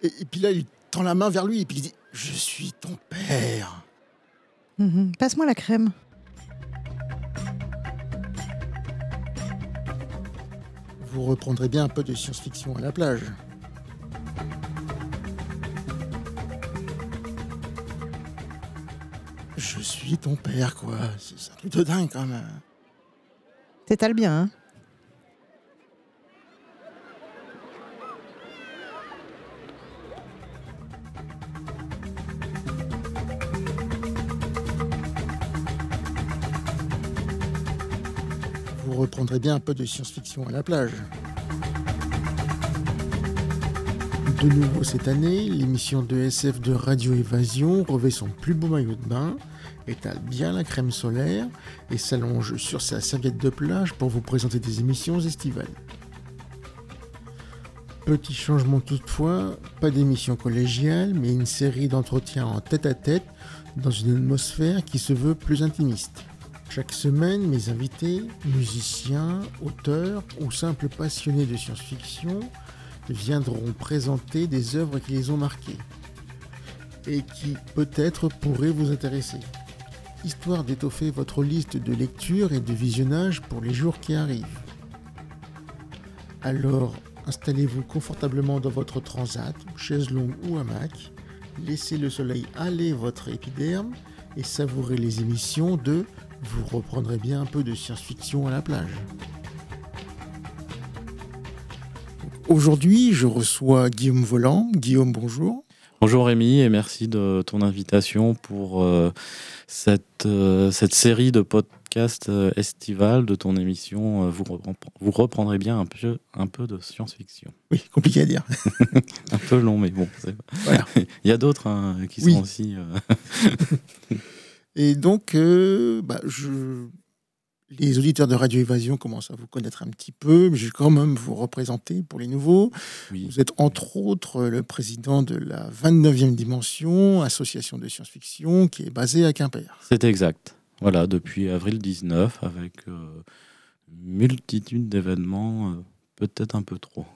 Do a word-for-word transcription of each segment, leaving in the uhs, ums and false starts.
Et, et puis là, il tend la main vers lui et puis il dit « Je suis ton père ». Mmh. Passe-moi la crème. Vous reprendrez bien un peu de science-fiction à la plage. Je suis ton père, quoi. C'est c'est un truc de dingue, quand même. T'étales bien, hein? Vous reprendrez bien un peu de science-fiction à la plage. De nouveau cette année, l'émission de S F de Radio Évasion revêt son plus beau maillot de bain, étale bien la crème solaire et s'allonge sur sa serviette de plage pour vous présenter des émissions estivales. Petit changement toutefois, pas d'émission collégiale, mais une série d'entretiens en tête-à-tête dans une atmosphère qui se veut plus intimiste. Chaque semaine, mes invités, musiciens, auteurs ou simples passionnés de science-fiction, viendront présenter des œuvres qui les ont marquées et qui peut-être pourraient vous intéresser, histoire d'étoffer votre liste de lecture et de visionnage pour les jours qui arrivent. Alors, installez-vous confortablement dans votre transat, chaise longue ou hamac, laissez le soleil aller votre épiderme et savourez les émissions de « Vous reprendrez bien un peu de science-fiction à la plage ». Aujourd'hui, je reçois Guillaume Voland. Guillaume, bonjour. Bonjour Rémi et merci de ton invitation pour euh, cette, euh, cette série de podcasts euh, estivales de ton émission. Euh, vous, repre- vous reprendrez bien un peu, un peu de science-fiction. Oui, compliqué à dire. Un peu long, mais bon. C'est... Voilà. Il y a d'autres hein, qui Oui. sont aussi... Euh... Et donc, euh, bah, je... les auditeurs de Radio Évasion commencent à vous connaître un petit peu, mais je vais quand même vous représenter pour les nouveaux. Oui. Vous êtes entre autres le président de la vingt-neuvième Dimension, association de science-fiction qui est basée à Quimper. C'est exact. Voilà, depuis avril dix-neuf, avec euh, une multitude d'événements, euh, peut-être un peu trop.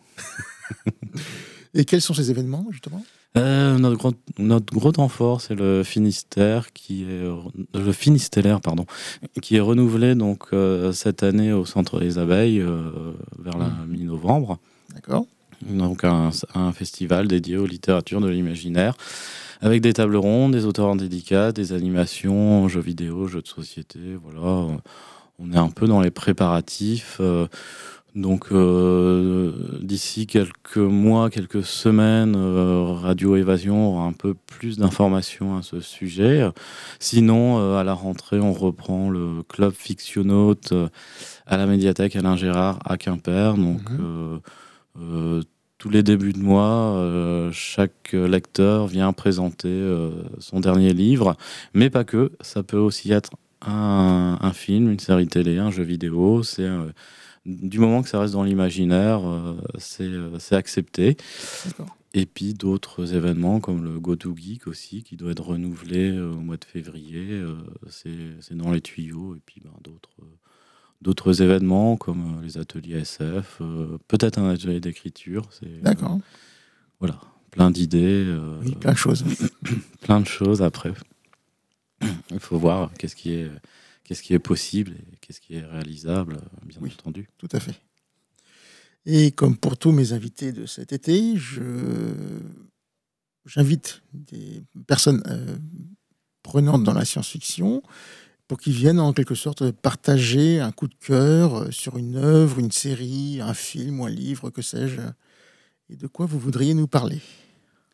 Et quels sont ces événements, justement ? Euh, notre, gros, notre gros temps fort, c'est le Finistère, qui est le Finistellaire, pardon, qui est renouvelé donc euh, cette année au Centre des Abeilles euh, vers la Mmh. mi-novembre. D'accord. Donc un, un festival dédié aux littératures de l'imaginaire, avec des tables rondes, des auteurs en dédicace, des animations, jeux vidéo, jeux de société. Voilà, on est un peu dans les préparatifs. Euh, Donc euh, d'ici quelques mois, quelques semaines, euh, Radio Évasion aura un peu plus d'informations à ce sujet. Sinon, euh, à la rentrée, on reprend le club Fictionaute euh, à la médiathèque Alain Gérard à Quimper. Donc Mmh. euh, euh, tous les débuts de mois, euh, chaque lecteur vient présenter euh, son dernier livre, mais pas que. Ça peut aussi être un, un film, une série télé, un jeu vidéo. C'est euh, du moment que ça reste dans l'imaginaire, euh, c'est, euh, c'est accepté. D'accord. Et puis d'autres événements comme le Go To Geek aussi, qui doit être renouvelé euh, au mois de février, euh, c'est, c'est dans les tuyaux. Et puis ben, d'autres, euh, d'autres événements comme euh, les ateliers S F, euh, peut-être un atelier d'écriture. C'est, D'accord. euh, voilà, plein d'idées. Euh, Oui, plein de choses. plein de choses après. Il faut voir qu'est-ce qui est... Qu'est-ce qui est possible et qu'est-ce qui est réalisable, bien Oui. entendu. Tout à fait. Et comme pour tous mes invités de cet été, je... j'invite des personnes euh, prenantes dans la science-fiction pour qu'ils viennent en quelque sorte partager un coup de cœur sur une œuvre, une série, un film ou un livre, que sais-je. Et de quoi vous voudriez nous parler ? Moi ?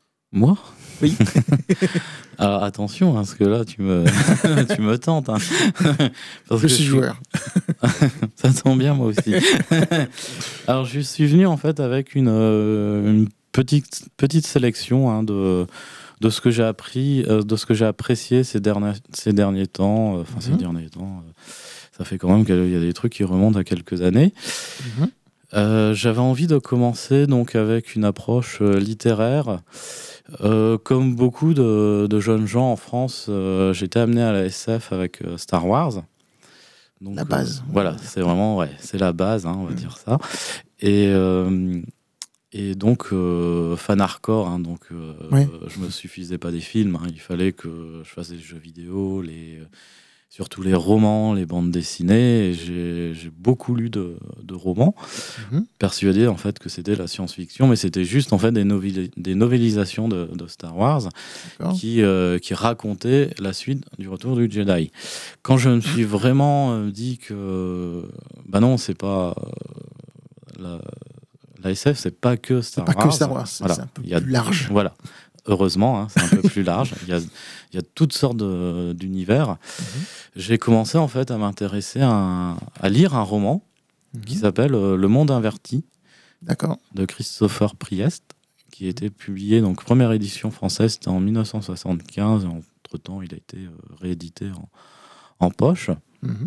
Oui. Alors attention, hein, parce que là, tu me, tu me tentes. Hein. Parce je que suis joueur. Ça tombe bien, moi aussi. Alors, je suis venu en fait avec une, euh, une petite, petite sélection hein, de, de ce que j'ai appris, euh, de ce que j'ai apprécié ces derniers, ces derniers temps. Enfin, euh, mm-hmm. ces derniers temps, euh, ça fait quand même qu'il y a des trucs qui remontent à quelques années. Mm-hmm. Euh, j'avais envie de commencer donc avec une approche euh, littéraire. Euh, comme beaucoup de, de jeunes gens en France, euh, j'étais amené à la S F avec euh, Star Wars. Donc, la base. Euh, voilà, c'est vraiment ouais, c'est la base, hein, on va mmh. dire ça. Et, euh, Et donc, euh, fan hardcore, hein, donc euh, Ouais. euh, je me suffisais pas des films, hein, il fallait que je fasse des jeux vidéo, les, surtout les romans, les bandes dessinées. Et j'ai, j'ai beaucoup lu de, de romans, Mhm. persuadé en fait que c'était la science-fiction, mais c'était juste en fait des, novéli- des novélisations de, de Star Wars D'accord. qui, euh, qui racontaient la suite du Retour du Jedi. Quand je me suis vraiment euh, dit que, bah non, c'est pas euh, la, la S F, c'est pas que Star Pas Wars. que Star Wars, c'est Voilà. c'est un peu Il y a- plus large. Voilà. Heureusement, hein, c'est un peu plus large. Il y a, il y a toutes sortes de- d'univers. Mhm. J'ai commencé en fait à m'intéresser à, un- à lire un roman qui Mhm. s'appelle euh, Le Monde Inverti D'accord. de Christopher Priest, qui a été publié, donc première édition française, c'était en mille neuf cent soixante-quinze. Et entre-temps, il a été euh, réédité en, en poche. Mhm.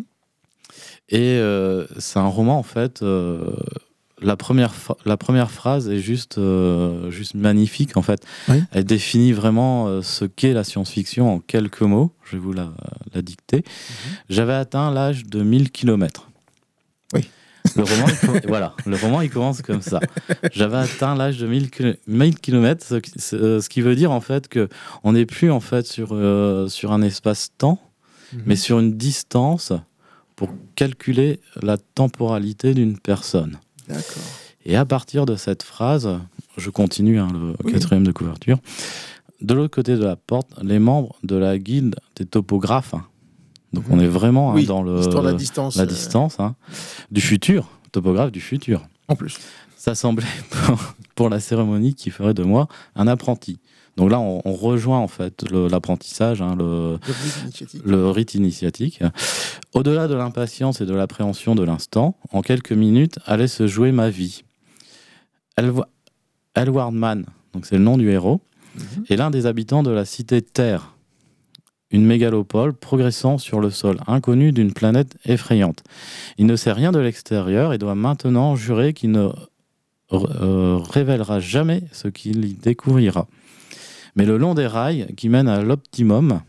Et euh, c'est un roman, en fait, euh, la, première fa- la première phrase est juste, euh, juste magnifique, en fait. Oui. Elle définit vraiment euh, ce qu'est la science-fiction en quelques mots. Je vais vous la, la dicter. J'avais atteint l'âge de mille kilomètres. Oui. Le roman, il com- voilà, le roman, il commence comme ça. J'avais atteint l'âge de mille kilomètres, ce, qui- ce- ce qui veut dire, en fait, qu'on n'est plus, en fait, sur, euh, sur un espace-temps, Mhm. mais sur une distance pour calculer la temporalité d'une personne. D'accord. Et à partir de cette phrase, je continue, hein, le Oui. quatrième de couverture, de l'autre côté de la porte, les membres de la guilde des topographes, hein. Donc Mhm. on est vraiment hein, Oui, dans le, l'histoire de la distance. la euh, distance hein, du futur, topographe du futur. En plus. Ça semblait pour, pour la cérémonie qui ferait de moi un apprenti. Donc là, on, on rejoint en fait le- l'apprentissage, hein, le, Le but initiatique. le rite initiatique. Au-delà de l'impatience et de l'appréhension de l'instant, en quelques minutes allait se jouer ma vie. Elwa- Elward Mann, donc c'est le nom du héros, Mhm. est l'un des habitants de la cité Terre, une mégalopole progressant sur le sol inconnu d'une planète effrayante. Il ne sait rien de l'extérieur et doit maintenant jurer qu'il ne euh, révélera jamais ce qu'il y découvrira. Mais le long des rails qui mènent à l'optimum,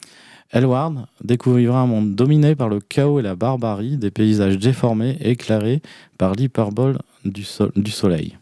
Elward découvrira un monde dominé par le chaos et la barbarie, des paysages déformés, éclairés par l'hyperbole du, sol- du soleil.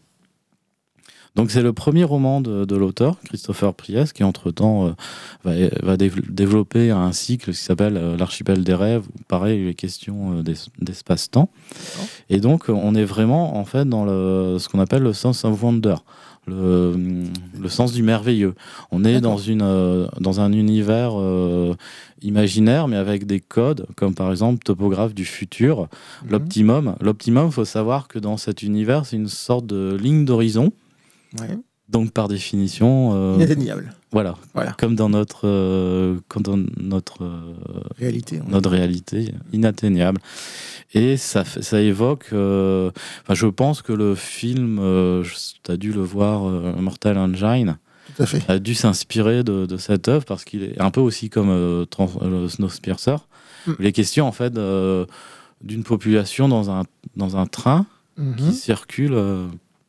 Donc c'est le premier roman de, de l'auteur, Christopher Priest, qui entre-temps euh, va, va dév- développer un cycle qui s'appelle euh, L'archipel des rêves, où pareil, il est question euh, d'es- d'espace-temps. D'accord. Et donc on est vraiment en fait dans le, ce qu'on appelle le sense of wonder, le, le sens du merveilleux. On est D'accord. dans, une, euh, dans un univers euh, imaginaire, mais avec des codes, comme par exemple topographe du futur, Mhm. l'optimum. L'optimum, il faut savoir que dans cet univers, c'est une sorte de ligne d'horizon. Ouais. Donc par définition, euh, Inatteignable. voilà, Voilà. comme dans notre, euh, comme dans notre, euh, Réalité. ouais. notre réalité, inatteignable. Et ça, fait- ça évoque, euh, enfin, je pense que le film, tu as dû le voir, euh, Mortal Engine, Tout à fait. a dû s'inspirer de, de cette œuvre parce qu'il est un peu aussi comme euh, Trans- euh, Snowpiercer. Mm. Il est question en fait euh, d'une population dans un, dans un train Mhm. qui circule, euh,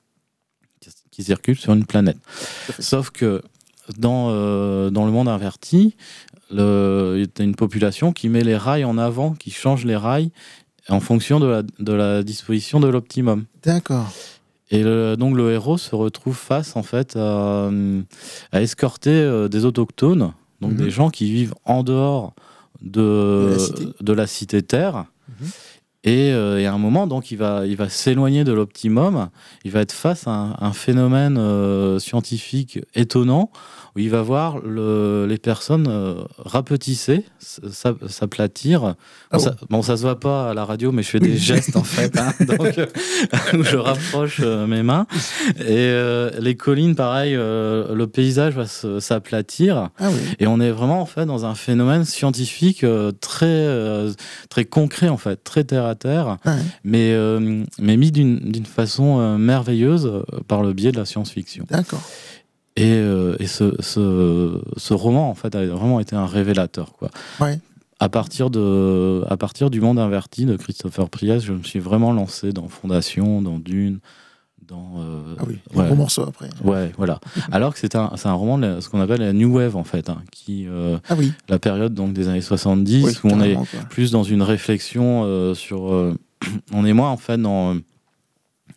qui circule sur une planète. Tout à fait. Sauf que dans, euh, dans le monde inverti, le- il y a une population qui met les rails en avant, qui change les rails en fonction de la, de la disposition de l'optimum. D'accord. Et le- donc le héros se retrouve face en fait à, à escorter euh, des autochtones, donc Mhm. des gens qui vivent en dehors de, De la cité. de la cité Terre. Mhm. Et, euh, et à un moment, donc, il va, il va s'éloigner de l'optimum. Il va être face à un, un phénomène euh, scientifique étonnant où il va voir le- les personnes euh, rapetisser, s- s'ap- s'aplatir. Ah Bon, bon. ça, bon, ça se voit pas à la radio, mais je fais des Oui. gestes en fait, hein, donc euh, où je rapproche euh, mes mains. Et euh, les collines, pareil, euh, le paysage va se- s'aplatir. Ah oui. Et on est vraiment en fait dans un phénomène scientifique euh, très euh, très concret en fait, très terre à terre, Ah ouais. mais euh, mais mis d'une d'une façon euh, merveilleuse euh, par le biais de la science-fiction. D'accord. Et, euh, et ce, ce ce roman en fait a vraiment été un révélateur quoi. Ouais. À partir de à partir du monde inverti de Christopher Priest, je me suis vraiment lancé dans Fondation, dans Dune, dans euh, Ah oui. ouais. Gros morceau après. Ouais, voilà. Alors que c'est un, c'est un roman de la- ce qu'on appelle la New Wave, en fait, hein, qui, euh, Ah oui. la période donc, des années soixante-dix, Oui, où on est carrément, quoi. plus dans une réflexion euh, sur... euh, on est moins, en fait, dans,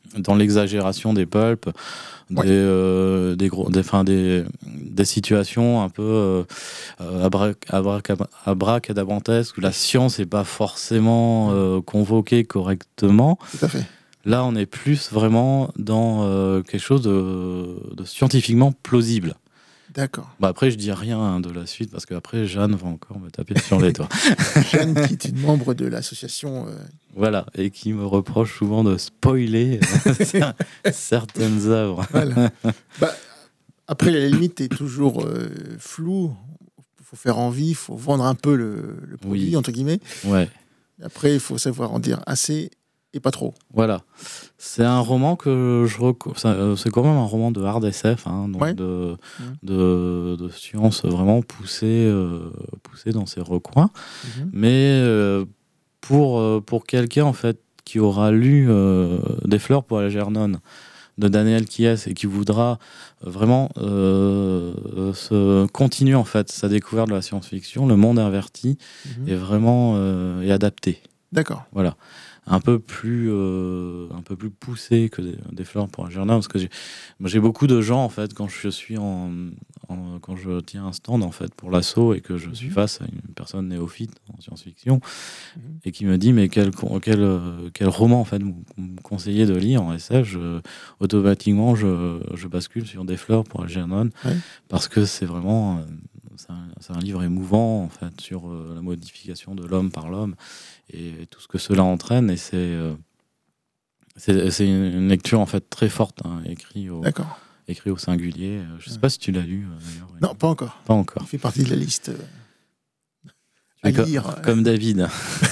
dans l'exagération des pulps, Ouais. des, euh, des, gros, des, fin, des, des situations un peu euh, abrac- abrac- abracadabrantesques où la science n'est pas forcément euh, convoquée correctement. Tout à fait. Là, on est plus vraiment dans euh, quelque chose de, de scientifiquement plausible. D'accord. Bah après, je dis rien hein, de la suite parce qu'après, Jeanne va encore me taper sur les doigts. Jeanne, qui est une membre de l'association. euh, Voilà, et qui me reproche souvent de spoiler euh, certaines œuvres. Voilà. Bah, après, la limite est toujours euh, floue. Il faut faire envie, il faut vendre un peu le, le produit, Oui. entre guillemets. Ouais, Après, il faut savoir en dire assez et pas trop. voilà. C'est un roman que je reco- ça, euh, c'est quand même un roman de hard S F, hein, donc Ouais. de, Mhm. de, de science vraiment poussée, euh, poussée dans ses recoins. Mhm. Mais euh, pour, euh, pour quelqu'un en fait qui aura lu euh, Des fleurs pour Algernon de Daniel Quies et qui voudra vraiment euh, euh, se continuer en fait sa découverte de la science-fiction, Le Monde Inverti Mhm. est vraiment euh, est adapté. D'accord. Voilà. Un peu plus euh, un peu plus poussé que des, des fleurs pour Algernon parce que j'ai moi, j'ai beaucoup de gens en fait quand je suis en, en- quand je tiens un stand en fait pour l'assaut et que je suis Mhm. face à une personne néophyte en science-fiction Mhm. et qui me dit mais quel con- quel euh, quel roman en fait vous vous me conseillez de lire en S F, je, automatiquement je, je bascule sur Des fleurs pour Algernon Ouais. parce que c'est vraiment euh, c'est un, c'est un livre émouvant en fait sur euh, la modification de l'homme par l'homme et tout ce que cela entraîne et c'est euh, c'est, c'est une, une lecture en fait très forte hein, écrit au D'accord. écrit au singulier. Euh, je sais Ouais. pas si tu l'as lu euh, d'ailleurs. Non, pas encore. Pas encore. Il fait partie de la liste euh, Tu à es co- lire. comme David.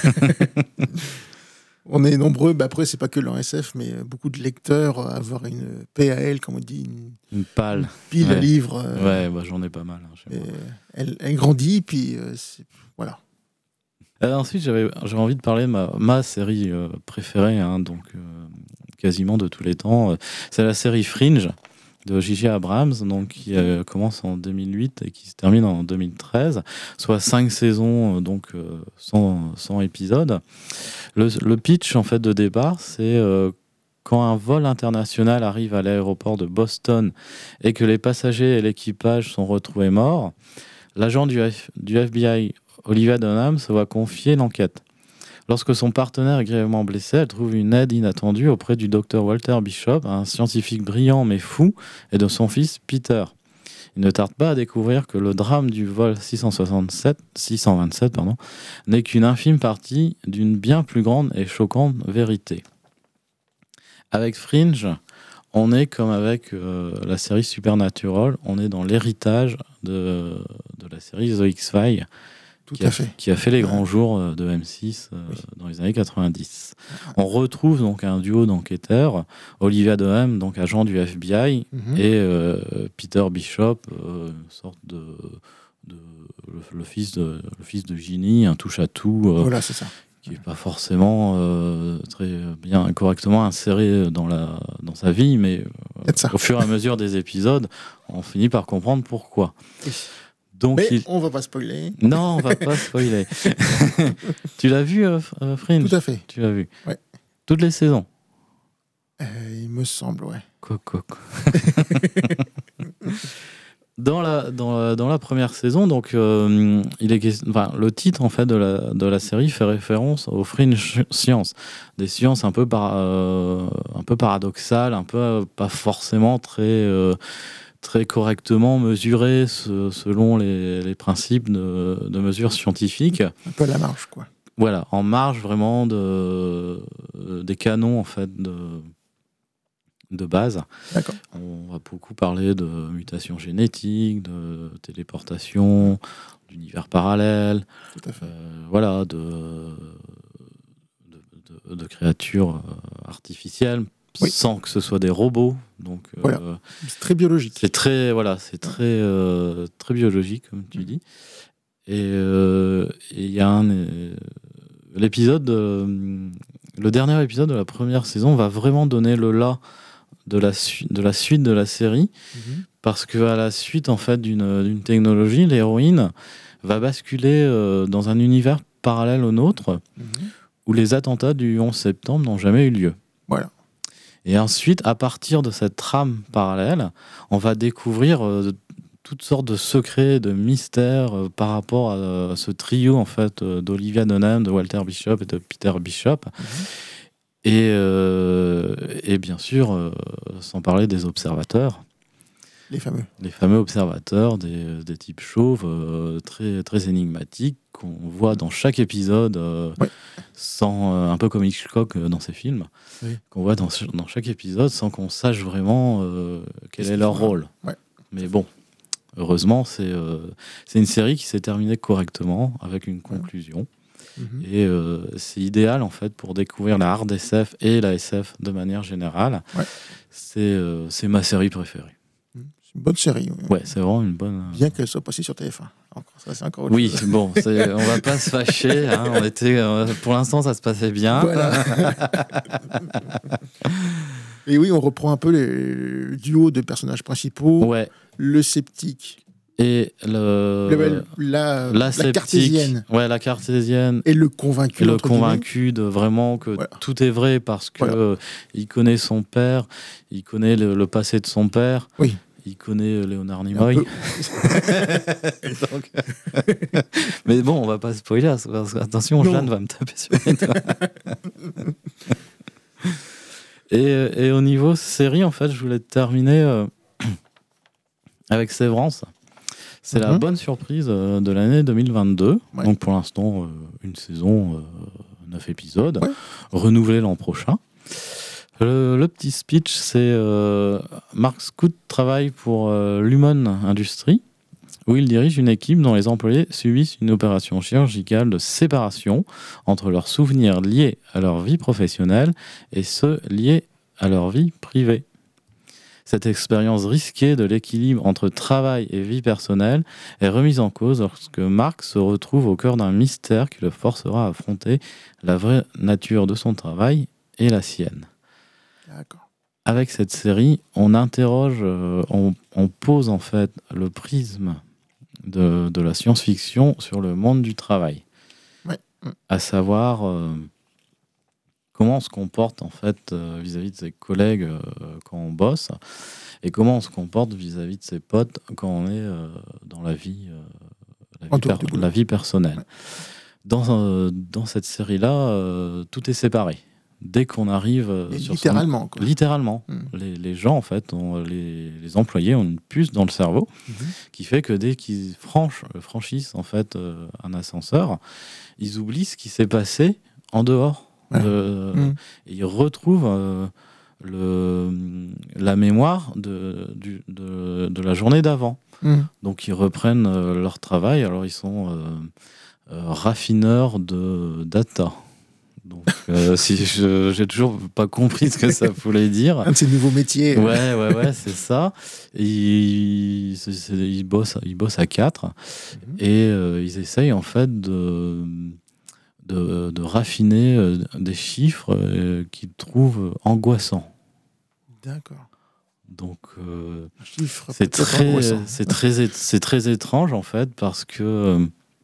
On est nombreux. Bah après, c'est pas que l'En S F, mais euh, beaucoup de lecteurs à avoir une P A L, comme on dit, une Une pâle. pile à Ouais. livres. euh, Ouais, bah, j'en ai pas mal. hein, chez et moi. elle, elle grandit, puis euh, c'est- voilà. Euh, ensuite, j'avais j'avais envie de parler de ma, ma série euh, préférée, hein, donc euh, quasiment de tous les temps. Euh, C'est la série Fringe de J J Abrams, donc qui euh, commence en deux mille huit et qui se termine en deux mille treize, soit cinq saisons, euh, donc euh, cent, cent épisodes. Le, le pitch en fait de départ, c'est euh, quand un vol international arrive à l'aéroport de Boston et que les passagers et l'équipage sont retrouvés morts, l'agent du, F- du F B I, Olivia Dunham, se voit confier l'enquête. Lorsque son partenaire est grièvement blessé, elle trouve une aide inattendue auprès du docteur Walter Bishop, un scientifique brillant mais fou, et de son fils Peter. Il ne tarde pas à découvrir que le drame du vol six cent soixante-sept, six cent vingt-sept pardon, n'est qu'une infime partie d'une bien plus grande et choquante vérité. Avec Fringe, on est comme avec euh, la série Supernatural, on est dans l'héritage de, de la série The X-Files, Tout qui à a, fait. qui a fait les grands jours euh, de M six euh, Oui. dans les années quatre-vingt-dix. On retrouve donc un duo d'enquêteurs, Olivia Dunham, donc agent du F B I, Mhm. et euh, Peter Bishop, euh, une sorte de, de le, le fils de le fils de Ginny, un touche-à-tout euh, Voilà, c'est ça. qui n'est pas forcément euh, très bien correctement inséré dans la dans sa vie, mais euh, Peut-être ça. au fur et à mesure des épisodes, on finit par comprendre pourquoi. Oui. Donc Mais il... on va pas spoiler. non, on va pas spoiler. Tu l'as vu, euh, euh, Fringe? Tout à fait. Tu l'as vu. Ouais. Toutes les saisons. Euh, il me semble, ouais. Quoi, quoi, quoi. Dans la, dans, la, dans la première saison, donc, euh, il est, question- enfin, le titre en fait, de, la, de la série fait référence aux fringe sciences. Des sciences un peu, par, euh, un peu paradoxales, un peu euh, pas forcément très, euh, très correctement mesurées ce- selon les, les principes de, de mesure scientifique. Un peu à la marge, quoi. Voilà, en marge vraiment de, euh, des canons en fait, de, de base. D'accord. On va beaucoup parler de mutations génétiques, de téléportation, d'univers parallèles, Tout à fait. euh, voilà, de, de, de- de créatures euh, artificielles, Oui. sans que ce soit des robots. Donc, euh, Voilà. C'est très biologique. c'est très, voilà, c'est très, euh, très biologique, comme tu dis. Et euh, et il y a un, euh, l'épisode, euh, le dernier épisode de la première saison va vraiment donner le là de la, su- de la suite de la série, Mhm. parce qu'à la suite en fait d'une d'une technologie, l'héroïne va basculer euh, dans un univers parallèle au nôtre, Mhm. où les attentats du onze septembre n'ont jamais eu lieu. Voilà. Et ensuite, à partir de cette trame parallèle, on va découvrir euh, toutes sortes de secrets, de mystères euh, par rapport à, euh, ce trio en fait euh, d'Olivia Dunham, de Walter Bishop et de Peter Bishop. Mmh. Et, euh, et bien sûr, euh, sans parler des observateurs. Les fameux. Les fameux observateurs, des, des types chauves, euh, très, très énigmatiques, qu'on voit dans chaque épisode, euh, ouais. sans, euh, un peu comme Hitchcock euh, dans ses films, oui. qu'on voit dans, dans chaque épisode sans qu'on sache vraiment euh, quel Qu'est-ce est leur rôle. Ouais. Mais bon, heureusement, c'est, euh, c'est une série qui s'est terminée correctement, avec une conclusion. Ouais. Mm-hmm. Et euh, c'est idéal, en fait, pour découvrir la hard S F et la S F de manière générale. Ouais. C'est, euh, c'est ma série préférée. Une bonne série. Oui. Ouais, c'est vraiment une bonne. Bien qu'elle soit passée sur T F un. Encore, ça, c'est encore autre oui, chose. bon, c'est, on va pas se fâcher. Hein, on était, euh, pour l'instant, ça se passait bien. Voilà. Et oui, on reprend un peu les duos de personnages principaux. Ouais. Le sceptique. Et le, le la, la, la sceptique, cartésienne. Ouais, la cartésienne. Et le convaincu. Et le convaincu de vraiment que voilà. tout est vrai parce que voilà. euh, il connaît son père, il connaît le, le passé de son père. Oui. Il connaît Léonard Nimoy. Donc... Mais bon, on va pas spoiler, parce que, attention, non. Jeanne va me taper sur les doigts. et, et au niveau série, en fait, je voulais terminer euh, avec Sévrance. C'est mm-hmm. la bonne surprise euh, de l'année deux mille vingt-deux. Ouais. Donc pour l'instant, euh, une saison, euh, neuf épisodes, ouais. renouvelée l'an prochain. Le, le petit speech, c'est euh, Mark Scout travaille pour euh, Lumon Industries, où il dirige une équipe dont les employés subissent une opération chirurgicale de séparation entre leurs souvenirs liés à leur vie professionnelle et ceux liés à leur vie privée. Cette expérience risquée de l'équilibre entre travail et vie personnelle est remise en cause lorsque Mark se retrouve au cœur d'un mystère qui le forcera à affronter la vraie nature de son travail et la sienne. D'accord. Avec cette série, on interroge, euh, on, on pose en fait le prisme de, de la science-fiction sur le monde du travail. Ouais. À savoir euh, comment on se comporte en fait euh, vis-à-vis de ses collègues euh, quand on bosse et comment on se comporte vis-à-vis de ses potes quand on est euh, dans la vie, euh, la, vie per- la vie personnelle. Ouais. Dans, euh, dans cette série-là, euh, tout est séparé. Dès qu'on arrive Et sur littéralement son... quoi. littéralement mmh. les, les gens en fait ont, les, les employés ont une puce dans le cerveau mmh. qui fait que dès qu'ils franchent, franchissent en fait euh, un ascenseur, ils oublient ce qui s'est passé en dehors ouais. de... mmh. et ils retrouvent euh, le, la mémoire de, du, de, de la journée d'avant mmh. donc ils reprennent euh, leur travail. Alors ils sont euh, euh, raffineurs de data. Donc, euh, si je, j'ai toujours pas compris ce que ça voulait dire. Un de ces nouveaux métiers. Ouais, ouais, ouais, c'est ça. Ils, c'est, c'est, ils, bossent, ils bossent à quatre mmh. et euh, ils essayent en fait de, de, de raffiner euh, des chiffres euh, qu'ils trouvent angoissants. D'accord. Donc, euh, Chiffre c'est, très, c'est, très, c'est très étrange en fait parce que euh,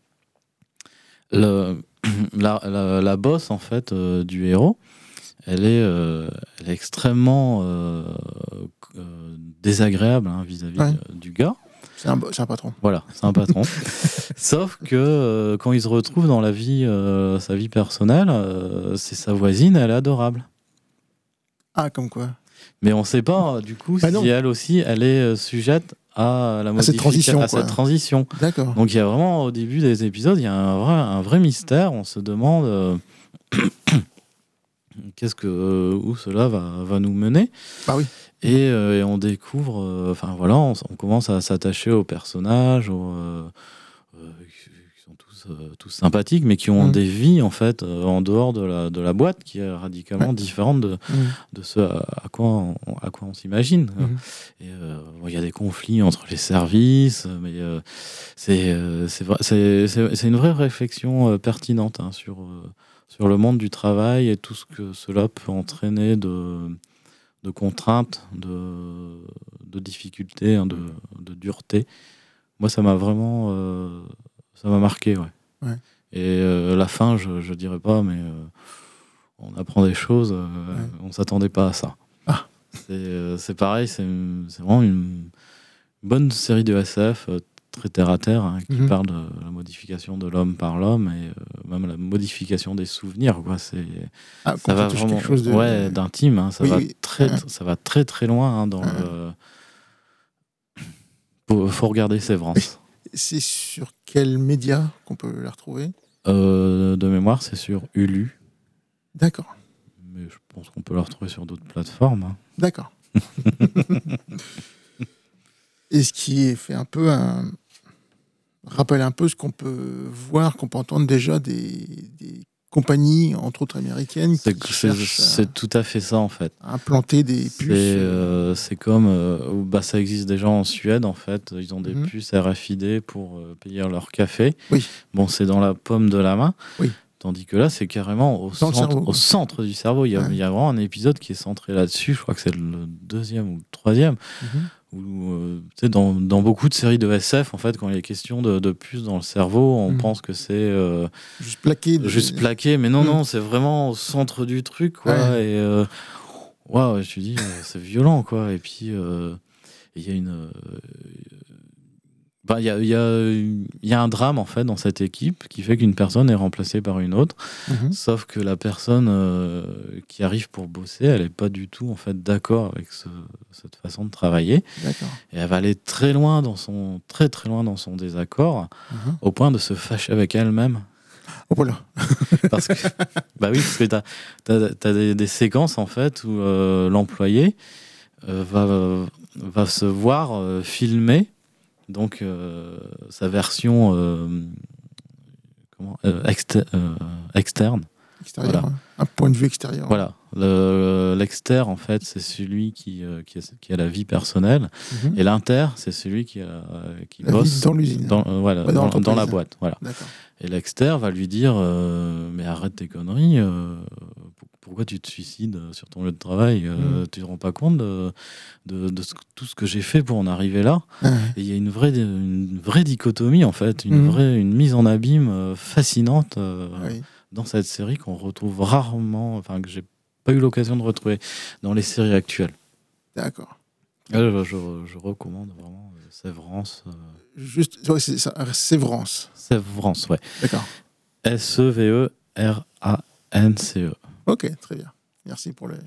le. La, la, la boss en fait euh, du héros, elle est, euh, elle est extrêmement euh, euh, désagréable hein, vis-à-vis ouais. euh, du gars. C'est un, c'est un patron. Voilà, c'est un patron. Sauf que euh, quand il se retrouve dans la vie, euh, sa vie personnelle, euh, c'est sa voisine, elle est adorable. Ah, comme quoi. Mais on ne sait pas du coup bah si non. elle aussi, elle est sujette à la à cette transition, à cette transition. D'accord. Donc il y a vraiment au début des épisodes, il y a un vrai, un vrai mystère. On se demande euh, qu'est-ce que euh, où cela va, va nous mener. Bah oui. Et, euh, et on découvre, enfin euh, voilà, on, on commence à s'attacher aux personnages, aux, euh, euh, qui sont tous, euh, tous sympathiques, mais qui ont mmh. des vies en fait euh, en dehors de la de la boîte, qui est radicalement ouais. différente de mmh. de ce à, à quoi on, à quoi on s'imagine. Mmh. Et il euh, bon, y a des conflits entre les services, mais euh, c'est euh, c'est, c'est c'est c'est une vraie réflexion euh, pertinente hein, sur euh, sur le monde du travail et tout ce que cela peut entraîner de de contraintes, de, de difficultés, hein, de, de dureté. Moi, ça m'a vraiment... Euh, ça m'a marqué, ouais. ouais. Et euh, la fin, je ne dirais pas, mais euh, on apprend des choses, euh, ouais. on ne s'attendait pas à ça. Ah. C'est, euh, c'est pareil, c'est, c'est vraiment une bonne série de S F, euh, très terre à terre, hein, qui Mhm. parle de la modification de l'homme par l'homme et euh, même la modification des souvenirs, quoi. C'est, Ah, ça quand va on touche vraiment, quelque chose de... ouais, d'intime, hein, ça Oui, va oui. très, Ah. ça va très très loin, hein, dans Ah. le. Faut, faut regarder Sévrance. C'est sur quel média qu'on peut la retrouver? Euh, de mémoire, c'est sur Hulu, D'accord, mais je pense qu'on peut la retrouver sur d'autres plateformes, hein. d'accord. Et ce qui fait un peu un... rappelle un peu ce qu'on peut voir, qu'on peut entendre déjà des, des compagnies, entre autres américaines, C'est, qui c'est, cherchent à, c'est tout à fait ça, en fait. à implanter des C'est, puces. euh, c'est comme, euh, où, bah, ça existe déjà en Suède, en fait. Ils ont des Mhm. puces R F I D pour euh, payer leur café. Oui. Bon, c'est dans la paume de la main. Oui. Tandis que là, c'est carrément au, Dans le centre, cerveau, au quoi. centre du cerveau. Il y, a, Ouais. il y a vraiment un épisode qui est centré là-dessus. Je crois que c'est le deuxième ou le troisième. Mhm. Où, euh, tu sais, dans, dans beaucoup de séries de S F, en fait, quand il est question de, de puces dans le cerveau, on Mhm. pense que c'est euh, Juste plaqué. De... juste plaqué. Mais non, Mhm. non, c'est vraiment au centre du truc, quoi. Ouais. Et euh, waouh, je me dis, euh, c'est violent, quoi. Et puis, euh, il y a une. euh, bah, il y a, il y a- il y a un drame, en fait, dans cette équipe qui fait qu'une personne est remplacée par une autre. Mhm. Sauf que la personne euh, qui arrive pour bosser, elle n'est pas du tout, en fait, d'accord avec ce- cette façon de travailler. D'accord. Et elle va aller très loin dans son, très, très loin dans son désaccord, Mhm. au point de se fâcher avec elle-même. Oh, voilà. Parce que, bah oui, parce que t'as, t'as, t'as des, des séquences, en fait, où euh, l'employé euh, va, va se voir euh, filmer donc euh, sa version euh, comment, euh, exter- euh, externe. Extérieur. Voilà. hein. Un point de vue extérieur. Voilà. Le, l'externe, en fait, c'est celui qui, euh, qui, a, qui a la vie personnelle. Mhm. Et l'inter, c'est celui qui, a, qui La bosse vie dans l'usine. dans, euh, voilà, Ouais, dans dans, l'entreprise. dans la boîte. Voilà. D'accord. Et l'externe va lui dire euh, mais arrête tes conneries, euh, pour- pourquoi tu te suicides sur ton lieu de travail, euh, Mm. tu te rends pas compte de, de, de ce- tout ce que j'ai fait pour en arriver là. Ah, ouais. Et il y a une vraie, une vraie dichotomie, en fait, une, Mhm. vraie, une mise en abîme euh, fascinante euh, Oui. dans cette série qu'on retrouve rarement, enfin que j'ai pas eu l'occasion de retrouver dans les séries actuelles. D'accord. Euh, je, je recommande vraiment euh, Sévrance. euh, Juste, ouais, c'est ça, Sévrance. Sévrance, ouais. D'accord. S E V E R A N C E. Ok, très bien. Merci pour le...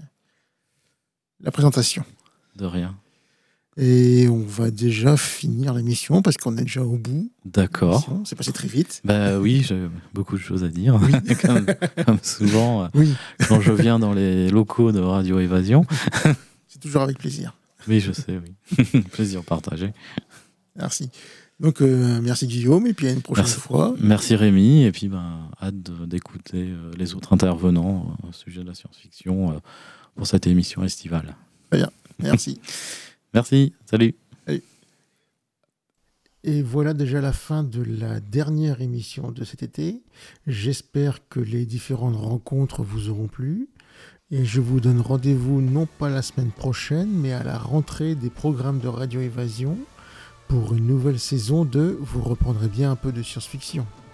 la présentation. De rien. Et on va déjà finir l'émission parce qu'on est déjà au bout. D'accord. L'émission, c'est passé très vite. Bah oui, j'ai beaucoup de choses à dire. comme, comme souvent, euh, Oui, quand je viens dans les locaux de Radio Évasion. c'est toujours avec plaisir. Oui, je sais, oui. Plaisir partagé. Merci. Donc, euh, merci Guillaume, et puis à une prochaine Merci. fois. Merci Rémi, et puis ben, hâte de- d'écouter euh, les autres intervenants euh, au sujet de la science-fiction euh, pour cette émission estivale. Merci. Merci, salut. Et voilà déjà la fin de la dernière émission de cet été. J'espère que les différentes rencontres vous auront plu. Et je vous donne rendez-vous non pas la semaine prochaine, mais à la rentrée des programmes de Radio Évasion pour une nouvelle saison de Vous reprendrez bien un peu de science-fiction.